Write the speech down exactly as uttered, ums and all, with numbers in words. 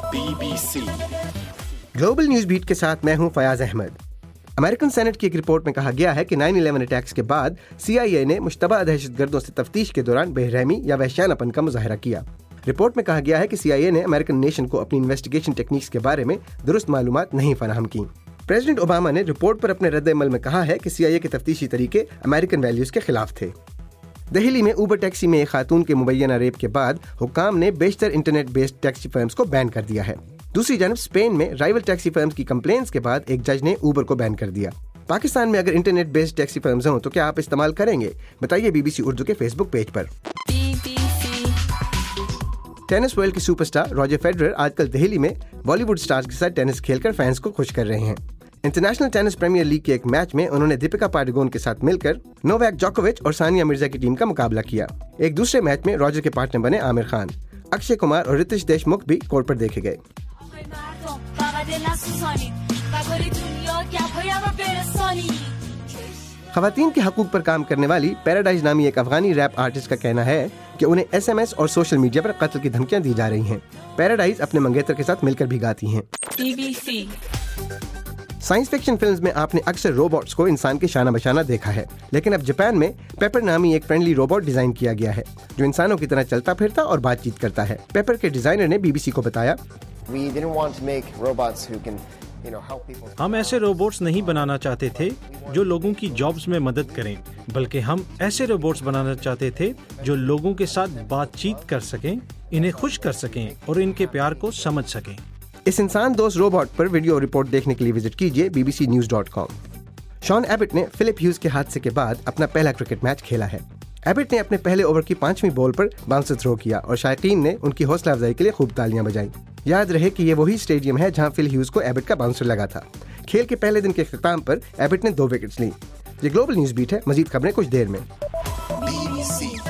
B B C global news beat के साथ मैं हूं फयाज अहमद। अमेरिकन सेनेट की एक रिपोर्ट में कहा गया है कि नाइन इलेवन अटैक्स के बाद सी आई ए ने मुश्तबा दहशतगर्दों से तफ्तीश के दौरान बेरहमी या वहशियानापन का मुजाहरा किया। रिपोर्ट में कहा गया है कि सी आई ए ने अमेरिकन नेशन को अपनी इन्वेस्टिगेशन टेक्निक्स के बारे में दुरुस्त मालूमात नहीं फराहम की। प्रेसिडेंट ओबामा ने रिपोर्ट पर अपने रद्द-ए-अमल में कहा है कि सी आई ए के तफ्तीशी तरीके अमेरिकन वैल्यूज के खिलाफ थे। दिल्ली में ऊबर टैक्सी में एक खातून के मुबैना रेप के बाद हुक्काम ने बेशतर इंटरनेट बेस्ड टैक्सी फर्म्स को बैन कर दिया है। दूसरी जानब स्पेन में राइवल टैक्सी फर्म्स की कंप्लेंट्स के बाद एक जज ने ऊबर को बैन कर दिया। पाकिस्तान में अगर इंटरनेट बेस्ड टैक्सी फर्म्स हों तो क्या आप इस्तेमाल करेंगे? बताइए बीबीसी उर्दू के फेसबुक पेज पर। टेनिस वर्ल्ड के सुपरस्टार रॉजर फेडरर आजकल दिल्ली में बॉलीवुड स्टार्स के साथ टेनिस खेलकर फैंस को खुश कर रहे हैं। इंटरनेशनल टेनिस प्रीमियर लीग के एक मैच में उन्होंने दीपिका पाडुकोन के साथ मिलकर नोवाक जोकोविच और सानिया मिर्जा की टीम का मुकाबला किया। एक दूसरे मैच में रॉजर के पार्टनर बने आमिर खान, अक्षय कुमार और रितेश देशमुख भी कोर्ट पर देखे गए। खवातीन के हकूक पर काम करने वाली पैराडाइज नामी एक अफगानी रैप आर्टिस्ट का कहना है कि उन्हें एस एम एस और सोशल मीडिया पर कत्ल की धमकियां दी जा रही हैं। पैराडाइज अपने मंगेतर के साथ मिलकर भी गाती हैं। बीबीसी साइंस फिक्शन फिल्म्स में आपने अक्सर रोबोट्स को इंसान के शाना बशाना देखा है, लेकिन अब जापान में पेपर नामी एक फ्रेंडली रोबोट डिजाइन किया गया है जो इंसानों की तरह चलता फिरता और बातचीत करता है। पेपर के डिजाइनर ने बीबीसी को बताया, हम ऐसे रोबोट्स नहीं बनाना चाहते थे जो लोगों की जॉब्स में मदद करें, बल्कि हम ऐसे रोबोट्स बनाना चाहते थे जो लोगों के साथ बातचीत कर सकें, इन्हें खुश कर सकें और इनके प्यार को समझ सकें। इस इंसान दोस्त रोबोट पर वीडियो रिपोर्ट देखने के लिए विजिट कीजिए B B C news dot com. Sean Abbott ने फिलिप ह्यूज के हादसे के बाद अपना पहला क्रिकेट मैच खेला है। एबट ने अपने पहले ओवर की पांचवीं बॉल पर बाउंसर थ्रो किया और शायकीन ने उनकी हौसला अफजाई के लिए खूब तालियां बजाई। याद रहे कि ये वही स्टेडियम है जहां फिल ह्यूज को एबट का बाउंसर लगा था। खेल के पहले दिन के इख्तिताम पर एबट ने दो विकेट्स ली। ये ग्लोबल न्यूज बीट है। मजीद खबरें कुछ देर में।